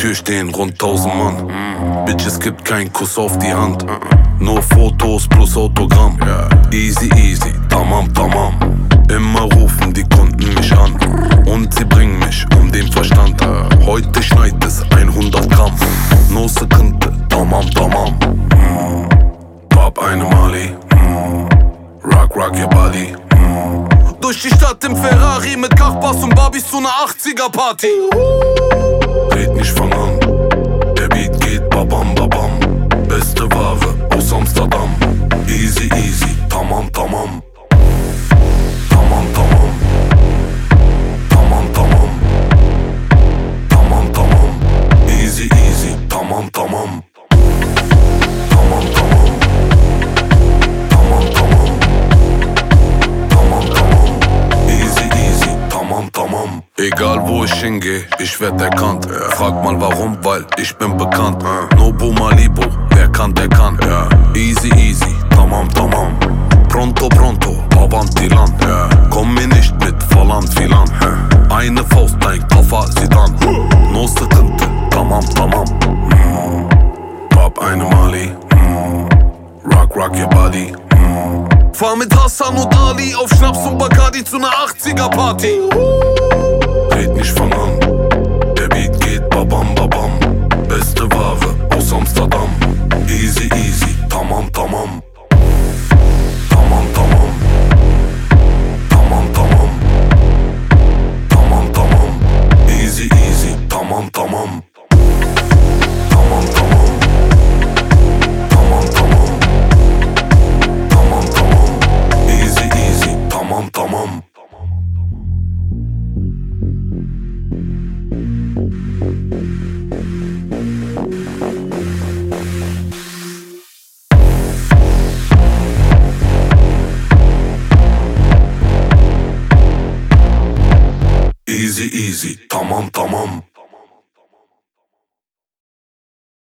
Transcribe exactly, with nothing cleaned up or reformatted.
Tür stehen rund tausend Mann. Bitch, es gibt keinen Kuss auf die Hand. Nur Fotos plus Autogramm. Easy, easy, tamam, tamam. Immer rufen die Kunden mich an und sie bringen mich um den Verstand. Heute schneit es hundert Gramm. No Sekinte, tamam, tamam. Pop eine Mali. Rock, rock your body. Durch die Stadt im Ferrari mit Kachbass und Barbies zu ner achtziger Party. Red nicht, fang an. Der Beat geht babam, babam. Beste Ware aus Amsterdam. Easy, easy, tamam, tamam. Tamam, tamam. Tamam, tamam. Tamam, tamam. Easy, easy, tamam, tamam. Tamam, tamam. Tamam, tamam. Tamam, tamam. Easy, easy, tamam, tamam. Egal wo ich hingehe, ich werd erkannt. Frag mal warum, weil ich bin bekannt. Nobu Malibu, wer kann, der kann. Easy, easy, tamam, tamam. Pronto, pronto, avanti land. Komm mir nicht mit Volland, Filan. Eine Faust, dein Koffer, sie dann. No Sekinte, tamam, tamam. Pop eine Mali. Rock, rock your body. Fahr mit Hassan und Ali auf Schnaps und Bacardi zu ner achtziger Party. Red nicht, fang an. Der Beat geht babam, babam. Beste Ware aus Amsterdam. Easy, easy, tamam, tamam. Tamam, tamam. Tamam, tamam. Tamam, tamam. Easy, easy, tamam, tamam. Tamam, tamam. Tamam, tamam. Tamam, tamam. Easy, easy, tamam, tamam. Easy, easy, tamam, tamam.